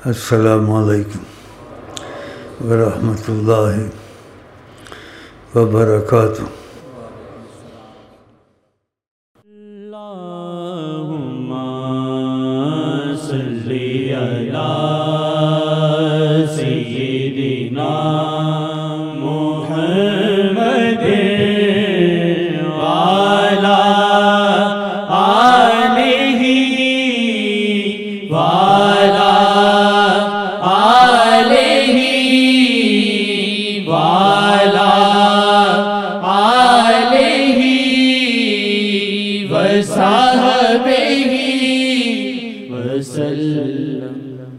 السلام علیکم ورحمۃ اللہ وبرکاتہ۔ اللہم صلی علی سیدنا محمد وعلی آلہ وعلی آلہ وعلی آلہ وصحبہ وسلم۔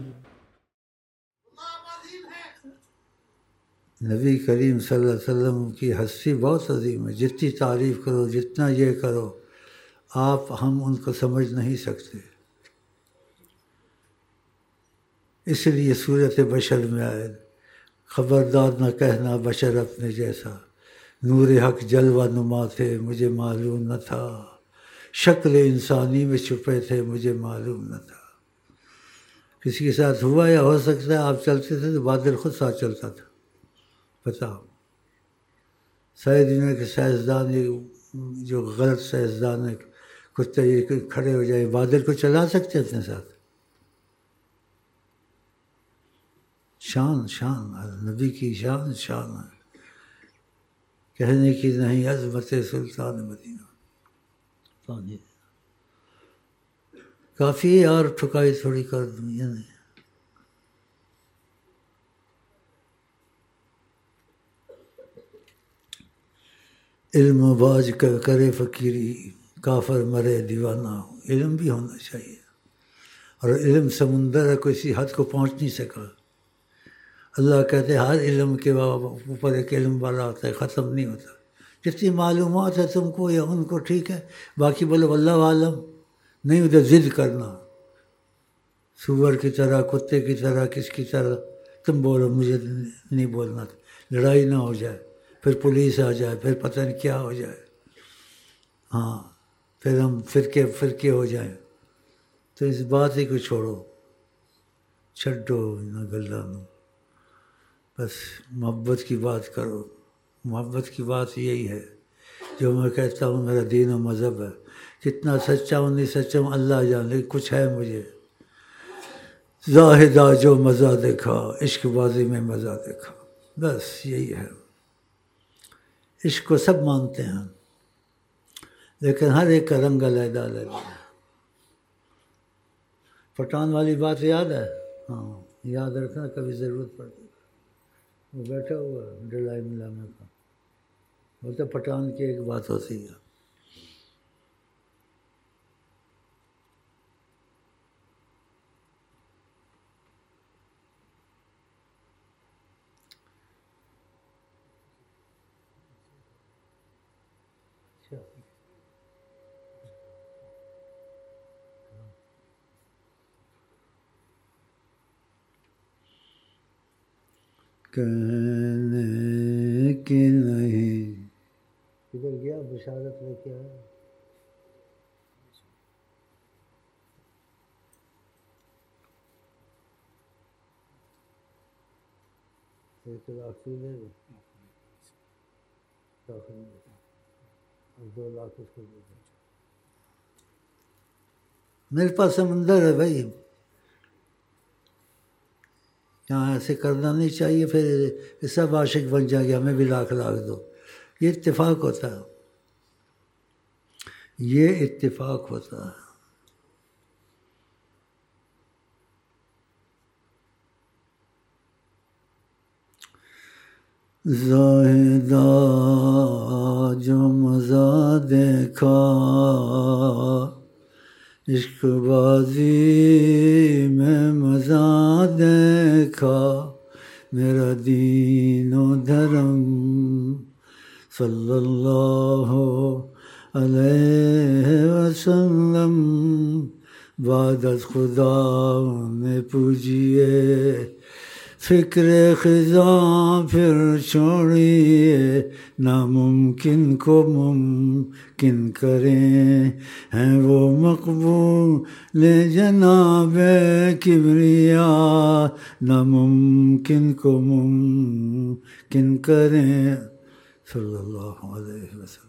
نبی کریم صلی اللہ علیہ وسلم کی ہستی بہت عظیم ہے، جتنی تعریف کرو، جتنا یہ کرو، ہم ان کو سمجھ نہیں سکتے۔ اس لیے صورت بشر میں آئے، خبردار نہ کہنا بشر اپنے جیسا، نور حق جلوہ نما تھے مجھے معلوم نہ تھا، شکل انسانی میں چھپے تھے مجھے معلوم نہ تھا۔ کسی کے ساتھ ہوا یا ہو سکتا ہے آپ چلتے تھے تو بادل خود ساتھ چلتا تھا، بتاؤ۔ ساری دنیا کے سائنسدان جو غلط سائنسدان ہے کتے یہ کھڑے ہو جائے، بادل کو چلا سکتے اپنے ساتھ؟ شان نبی کی شان ہے، کہنے کی نہیں عظمت سلطان مدینہ۔ کافی ہے اور ٹھکائی تھوڑی کر دوں، یہ نہیں۔ علم باز کرے فقیری، کافر مرے دیوانہ ہو۔ علم بھی ہونا چاہیے، اور علم سمندر ہے، کسی حد کو پہنچ نہیں سکا۔ اللہ کہتے ہیں ہر علم کے اوپر ایک علم والا ہوتا ہے، ختم نہیں ہوتا۔ جتنی معلومات ہے تم کو یا ان کو ٹھیک ہے، باقی بولو اللہ عالم، نہیں ادھر ضد کرنا سور کی طرح، کتے کی طرح، کس کی طرح تم بولو، مجھے نہیں بولنا، لڑائی نہ ہو جائے، پھر پولیس آ جائے، پھر پتہ نہیں کیا ہو جائے، ہاں پھر ہم فرقے ہو جائیں۔ تو اس بات ہی کو چھوڑو، چھڈو نہ گلا نو، بس محبت کی بات کرو۔ محبت کی بات یہی ہے جو میں کہتا ہوں، میرا دین و مذہب ہے۔ کتنا سچا ہوں نہیں سچا ہوں اللہ جانے، لیکن کچھ ہے مجھے۔ زاہدہ جو مزہ دیکھا، عشق بازی میں مزہ دیکھا، بس یہی ہے۔ عشق کو سب مانتے ہیں لیکن ہر ایک کا رنگ علیحدہ ہے۔ پٹھان والی بات یاد ہے؟ ہاں یاد رکھنا، کبھی ضرورت پڑتی۔ وہ بیٹھا ہوا ڈلائی ملانے کا، بولتے پٹھان کی ایک بات ہوتی ہے، کہنے کی نہیں۔ کدھر گیا بشارت لے کے آیا؟ ایک لاکھ تو لے لو، 2 لاکھ اس کو دے دو۔ میرے پاس سمندر ہے بھائی، یہاں ایسے کرنا نہیں چاہیے، پھر سب عاشق بن جائے گا، ہمیں بھی لاکھ دو۔ یہ اتفاق ہوتا ہے، یہ اتفاق ہوتا ہے۔ زاہدہ جو مزہ دیکھا، عشق بازی میں مزہ دیکھا، میرا دین و دھرم صلی اللہ علیہ وسلم، بعد از خدا میں پوجیے فکر خزاں پھر چھوڑیے ناممکن کو ممکن کریں ہیں وہ مقبول جناب کبریا ناممکن کو ممکن کریں صلی اللہ علیہ وسلم.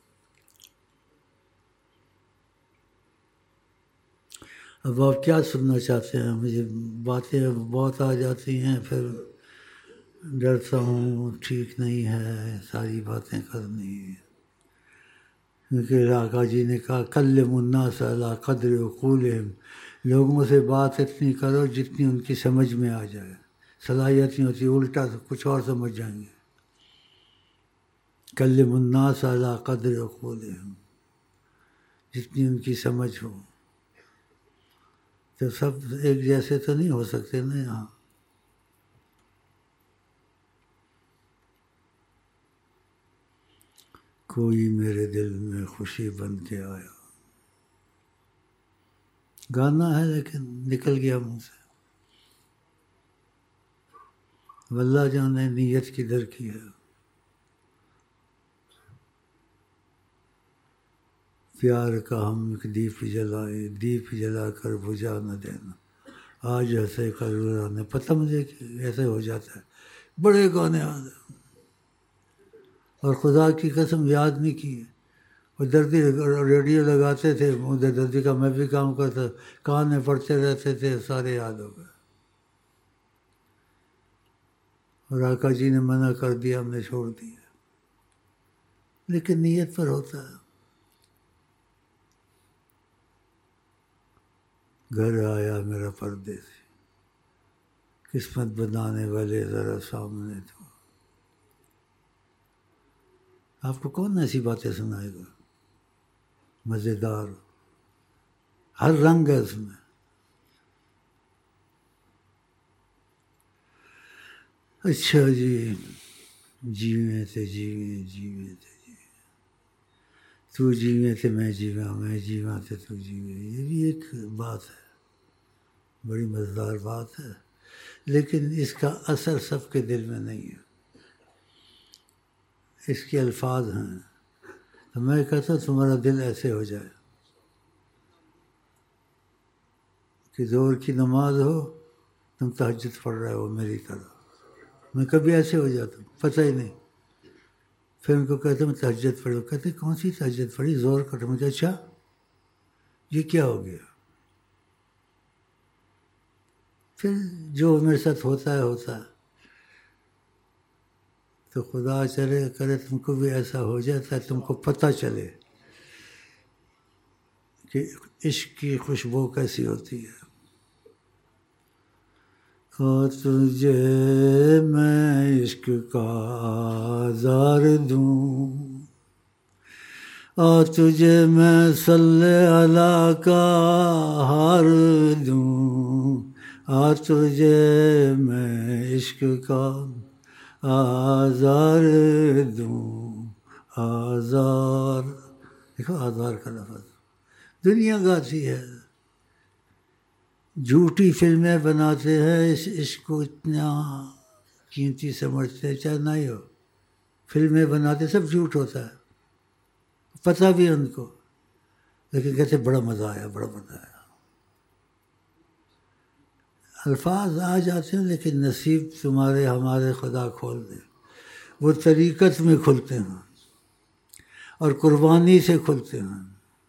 اب آپ کیا سننا چاہتے ہیں؟ مجھے باتیں بہت آ جاتی ہیں، پھر ڈرتا ہوں ٹھیک نہیں ہے ساری باتیں کرنی، کیونکہ آقا جی نے کہا کلم الناس علی قدر عقولہم، لوگوں سے بات اتنی کرو جتنی ان کی سمجھ میں آ جائے. صلاحیت نہیں ہوتی، الٹا کچھ اور سمجھ جائیں گے. کلم الناس علی قدر عقولہم، جتنی ان کی سمجھ ہو. تو سب ایک جیسے تو نہیں ہو سکتے نا یہاں. کوئی میرے دل میں خوشی بن کے آیا، گانا ہے لیکن نکل گیا منہ سے. واللہ جانے نیت کدھر کی ہے. پیار کا ہم ایک دیپ جلائے، دیپ جلا کر بجھا نہ دینا، آج ایسے کل روزانے. پتہ مجھے کہ ایسے ہو جاتا ہے. بڑے گانے آ گئے اور خدا کی قسم یاد نہیں کیے. وہ دردی ریڈیو لگاتے تھے، ادھر دردی کا میں بھی کام کرتا، کان میں پڑھتے رہتے تھے، سارے یاد ہو گئے. اور آقا جی نے منع کر دیا، ہم نے چھوڑ دیا. لیکن نیت پر ہوتا ہے. گھر آیا میرا پردیسی، قسمت بنانے والے ذرا سامنے تو. آپ کو کون ایسی باتیں سنائے گا مزیدار؟ ہر رنگ ہے اس میں. اچھا جی، جیویں تھے جیویں، جیویں تھے جیویں، تو جیویں تھے میں جیواں، میں جیواں تھے تو جیویں. یہ بھی ایک بات ہے، بڑی مزیدار بات ہے، لیکن اس کا اثر سب کے دل میں نہیں ہے. اس کے الفاظ ہیں. تو میں کہتا ہوں تمہارا دل ایسے ہو جائے کہ ظہر کی نماز ہو، تم تہجد پڑھ رہے ہو میری طرح. میں کبھی ایسے ہو جاتا ہوں، پتہ ہی نہیں. پھر ان کو کہتا ہوں تہجد پڑھو، کہتے کون سی تہجد پڑھی؟ ظہر کا. مجھے اچھا یہ کیا ہو گیا؟ پھر جو میرے ساتھ ہوتا ہے ہوتا ہے. تو خدا چلے کرے تم کو بھی ایسا ہو جاتا ہے، تم کو پتہ چلے کہ عشق کی خوشبو کیسی ہوتی ہے. تجھے میں عشق کا آزار دوں، تجھے میں صلی اللہ کا ہار دوں، تجھے میں عشق کا آزار دوں. آزار، دیکھو آزار کا لفظ دنیا گاتی ہے. جھوٹی فلمیں بناتے ہیں، اس عشق کو اتنا قیمتی سمجھتے ہیں، چاہے نہیں ہو. فلمیں بناتے سب جھوٹ ہوتا ہے، پتہ بھی ان کو، لیکن کہتے بڑا مزہ آیا، بڑا مزہ آیا. الفاظ آ جاتے ہیں لیکن نصیب تمہارے ہمارے خدا کھول دے. وہ طریقت میں کھلتے ہیں اور قربانی سے کھلتے ہیں.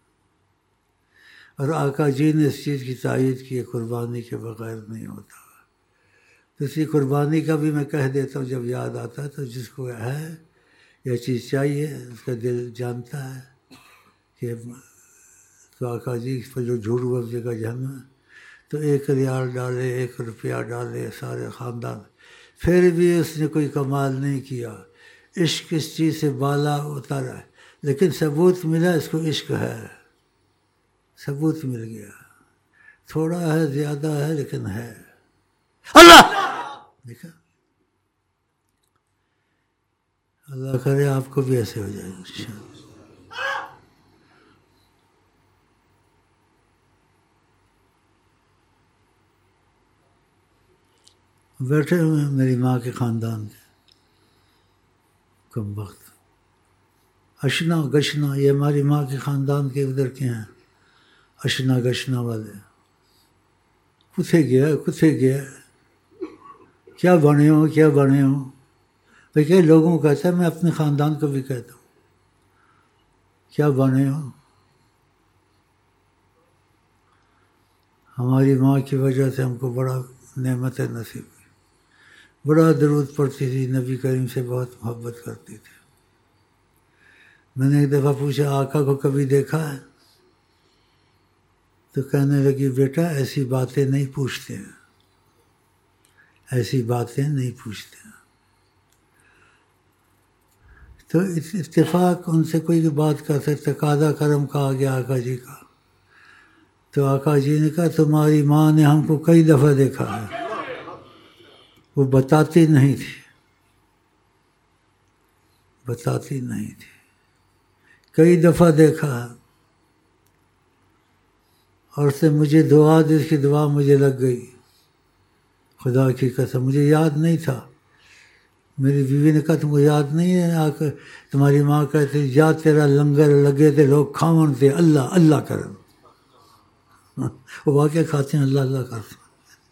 اور آقا جی نے اس چیز کی تائید کی، قربانی کے بغیر نہیں ہوتا. تو اسی قربانی کا بھی میں کہہ دیتا ہوں جب یاد آتا ہے. تو جس کو ہے یہ چیز چاہیے، اس کا دل جانتا ہے کہ تو آقا جی پر جو جھوٹ بول جگہ جہنم ہے. تو 1 ریال ڈالے، 1 روپیہ ڈالے سارے خاندان، پھر بھی اس نے کوئی کمال نہیں کیا. عشق اس چیز سے بالا اترا ہے، لیکن ثبوت ملا اس کو عشق ہے. ثبوت مل گیا، تھوڑا ہے زیادہ ہے لیکن ہے. اللہ دیکھا، اللہ کرے آپ کو بھی ایسے ہو جائے انشاءاللہ. بیٹھے ہوئے ہیں میری ماں کے خاندان کے کم وقت، اشنا گشنا، یہ ہماری ماں کے خاندان کے ادھر کے ہیں، اشنا گشنا والے. کتھے گیا کیا بنے ہو بھائی کئی لوگوں کو کہتا ہے، میں اپنے خاندان کو بھی کہتا ہوں کیا بنے ہو. ہماری ماں کی وجہ سے ہم کو بڑا نعمت نصیب ہوئی، بڑا درود پڑھتی تھی، نبی کریم سے بہت محبت کرتی تھی. میں نے ایک دفعہ پوچھا آقا کو کبھی دیکھا ہے؟ تو کہنے لگی بیٹا ایسی باتیں نہیں پوچھتے ہیں، ایسی باتیں نہیں پوچھتے ہیں. تو اتفاق ان سے کوئی بات کرتے، تقاضا کرم کہا گیا آقا جی کا. تو آقا جی نے کہا تمہاری ماں نے ہم کو کئی دفعہ دیکھا ہے، وہ بتاتی نہیں تھی، کئی دفعہ دیکھا ہے. اور اس سے مجھے دعا دی، اس کی دعا مجھے لگ گئی، خدا کی قسم مجھے یاد نہیں تھا. میری بیوی نے کہا تم کو یاد نہیں ہے آقا تمہاری ماں کہتی جا تیرا لنگر لگے تھے لوگ کھاون تھے اللہ اللہ کرن. وہ واقعہ کھاتے ہیں اللہ اللہ کرتے ہیں.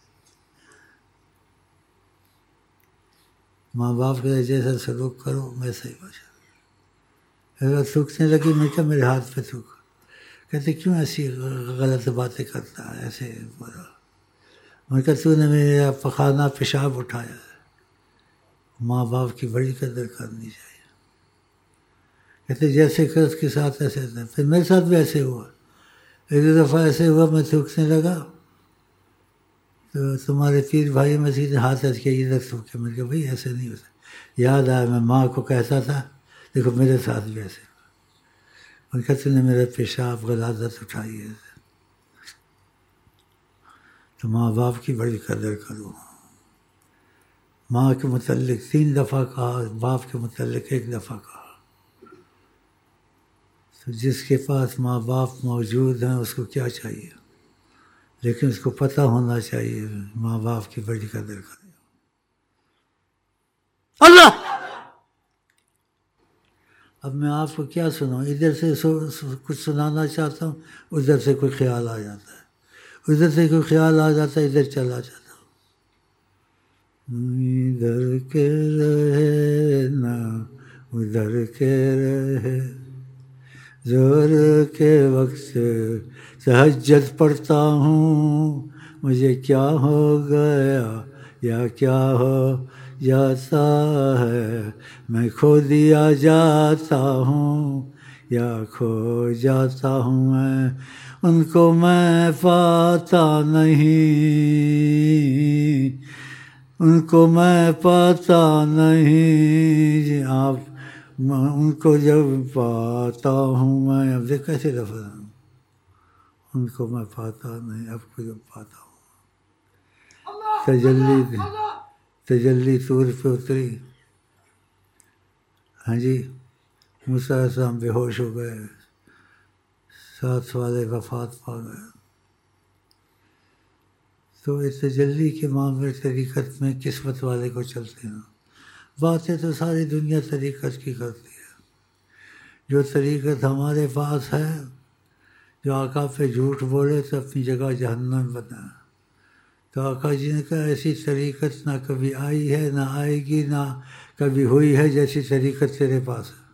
ماں باپ کے جیسا سلوک کرو ویسا ہی بچا. اگر تھوکنے لگی میں کیا میرے ہاتھ پہ تھوک، کہتے کیوں ایسی غلط باتیں کرتا ہے ایسے برا. میں کہا تو نے میرا پخانہ پیشاب اٹھایا ہے. ماں باپ کی بڑی قدر کرنی چاہیے. کہتے جیسے کہ اس کے ساتھ ایسے تھے. پھر میرے ساتھ بھی ایسے ہوا. ایک دفعہ ایسے ہوا میں تھوکنے لگا تو تمہارے تیر بھائی میں سیدھے ہاتھ ایسے کیا ادھر تھوکے. میں نے کہا بھائی ایسے نہیں ہوتا. یاد آیا میں ماں کو کہتا تھا دیکھو میرے ساتھ بھی ایسے. میں نے کہا تم نے میرا پیشاب غلاظت اٹھائی ہے. تو ماں باپ کی بڑی قدر کرو. ماں کے متعلق 3 دفعہ کہا، باپ کے متعلق 1 دفعہ کہا. تو جس کے پاس ماں باپ موجود ہیں اس کو کیا چاہیے، لیکن اس کو پتہ ہونا چاہیے ماں باپ کی بڑی قدر کرے. اللہ اب میں آپ کو کیا سناؤں، ادھر سے کچھ سنانا چاہتا ہوں، ادھر سے کوئی خیال آ جاتا ہے، ادھر سے کوئی خیال آ جاتا ہے، ادھر چلا جاتا ہوں. ادھر کے رہے نہ ادھر کے رہے، زور کے وقت تہجد پڑھتا ہوں، مجھے کیا ہو گیا یا کیا ہو جاتا ہے، میں کھو دیا جاتا ہوں یا کھو جاتا ہوں. میں ان کو میں پاتا نہیں، ان کو میں پاتا نہیں. آپ ان کو جب پاتا ہوں میں، اب دیکھ کیسے لفظ ہیں، ان کو میں پاتا نہیں اب کو جب پاتا ہوں. تجلی طور پہ اتری. ہاں جی موسیٰ علیہ السلام بے ہوش ہو گئے، 7 والے وفات پا گئے. تو اس تجلی کے معاملے طریقت میں قسمت والے کو چلتے ہیں. باتیں تو ساری دنیا طریقت کی کرتی ہے. جو طریقت ہمارے پاس ہے، جو آقا پہ جھوٹ بولے تو اپنی جگہ جہنم بنا. تو آقا جی نے کہا ایسی طریقت نہ کبھی آئی ہے نہ آئے گی نہ کبھی ہوئی ہے جیسی طریقت تیرے پاس ہے.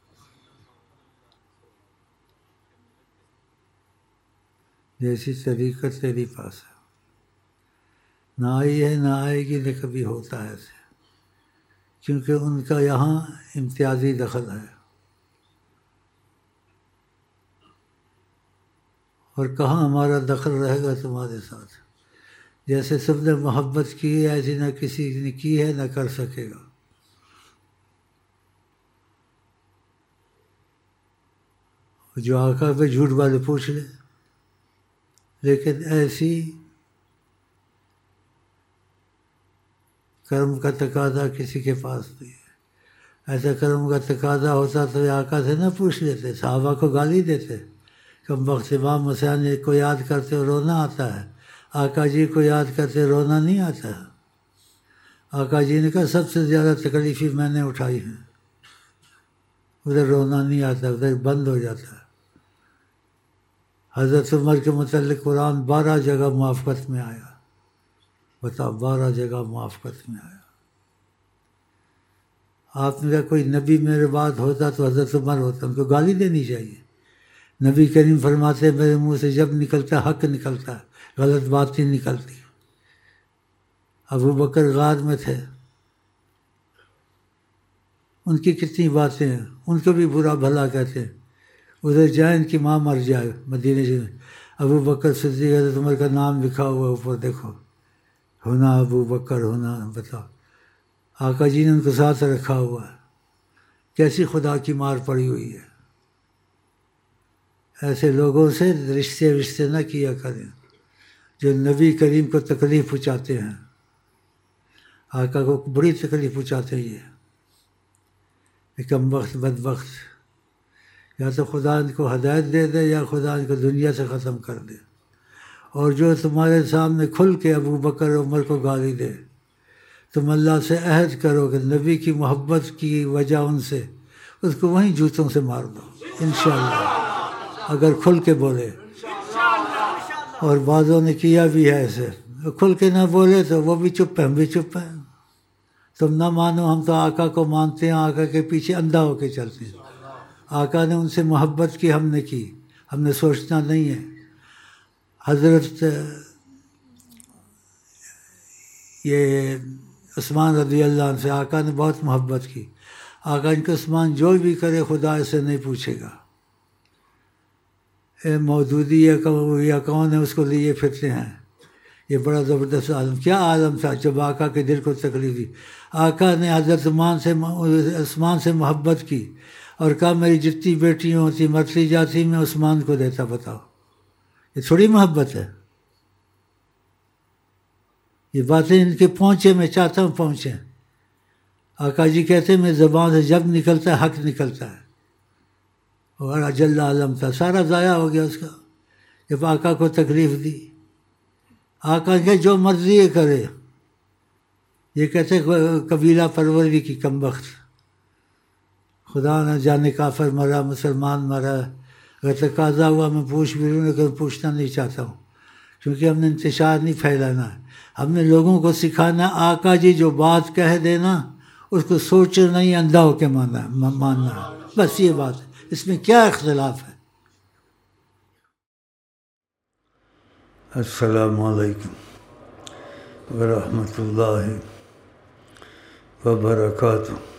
جیسی طریقت تیری پاس ہے نہ آئی ہے نہ آئے گی نہ کبھی ہوتا ہے ایسے، کیونکہ ان کا یہاں امتیازی دخل ہے. اور کہاں ہمارا دخل رہے گا تمہارے ساتھ. جیسے سب نے محبت کی ہے ایسی نہ کسی نے کی ہے نہ کر سکے گا. جو آقا پہ جھوٹ والے پوچھ لے، لیکن ایسی کرم کا تقاضا کسی کے پاس نہیں ہے. ایسا کرم کا تقاضا ہوتا تو آقا سے نہ پوچھ لیتے، صحابہ کو گالی دیتے. کم وقت امام حسین کو یاد کرتے رونا آتا ہے، آقا جی کو یاد کرتے رونا نہیں آتا ہے. آقا جی نے کہا سب سے زیادہ تکلیفیں میں نے اٹھائی ہیں، ادھر رونا نہیں آتا، ادھر بند ہو جاتا ہے۔ حضرت عمر کے متعلق قرآن 12 جگہ موافقت میں آیا، بتاؤ 12 جگہ موافقت میں آیا۔ آپ نے کہا کوئی نبی میرے بعد ہوتا تو حضرت عمر ہوتا، ان کو گالی دینی چاہیے۔ نبی کریم فرماتے میرے منہ سے جب نکلتا حق نکلتا ہے، غلط بات نہیں نکلتی۔ ابو بکر غار میں تھے، ان کی کتنی باتیں ہیں، ان کو بھی برا بھلا کہتے ہیں، ادھر جائیں ان کی ماں مر جائے مدینے سے، ابو بکر صدیق حضرت عمر کا نام لکھا ہوا اوپر دیکھو، ہونا ابو بکر ہونا، بتاؤ آقا جی نے ان کو ساتھ رکھا ہوا ہے، کیسی خدا کی مار پڑی ہوئی ہے۔ ایسے لوگوں سے رشتے نہ کیا کریں جو نبی کریم کو تکلیف پہنچاتے ہیں، آقا کو بڑی تکلیف پہنچاتے ہیں یہ کم وقت بدبخت، یا تو خدا ان کو ہدایت دے دے یا خدا ان کو دنیا سے ختم کر دے۔ اور جو تمہارے سامنے کھل کے ابو بکر عمر کو گالی دے، تم اللہ سے عہد کرو کہ نبی کی محبت کی وجہ ان سے اس کو وہیں جوتوں سے مار دو انشاءاللہ، اگر کھل کے بولے۔ اور بعضوں نے کیا بھی ہے ایسے، کھل کے نہ بولے تو وہ بھی چپ ہیں، ہم بھی چپ ہیں، تم نہ مانو ہم تو آقا کو مانتے ہیں، آقا کے پیچھے اندھا ہو کے چلتے ہیں، آقا نے ان سے محبت کی، ہم نے کی، ہم نے سوچنا نہیں ہے۔ حضرت یہ عثمان رضی اللہ عنہ سے آقا نے بہت محبت کی، آقا ان کو عثمان جو بھی کرے خدا اسے نہیں پوچھے گا، اے مودودی یا کون ہے اس کو لیے پھرتے ہیں۔ یہ بڑا زبردست عالم، کیا عالم تھا جب آقا کے دل کو تکلیف دی، آقا نے حضرت عثمان سے محبت کی اور کہا میری جتنی بیٹیاں ہوتی مرتی جاتی میں عثمان کو دیتا، بتاؤ یہ تھوڑی محبت ہے؟ یہ باتیں ان کے پہنچے، میں چاہتا ہوں پہنچیں۔ آقا جی کہتے ہیں میری زبان سے جب نکلتا ہے حق نکلتا ہے، اور اجل عالم تھا، سارا ضائع ہو گیا اس کا جب آقا کو تکلیف دی۔ آقا کہ جو مرضی یہ کرے، یہ کہتے قبیلہ پروری کی کم بخت، خدا نہ جانے کافر مرا مسلمان مرا، اگر تقاضا ہوا میں پوچھ بھی لوں لیکن پوچھنا نہیں چاہتا ہوں، کیونکہ ہم نے انتشار نہیں پھیلانا ہے، ہم نے لوگوں کو سکھانا آقا جی جو بات کہہ دینا اس کو سوچنا نہیں، اندھا ہو کے ماننا ہے، بس یہ بات ہے، اس میں کیا اختلاف ہے؟ السلام علیکم ورحمۃ اللہ وبرکاتہ۔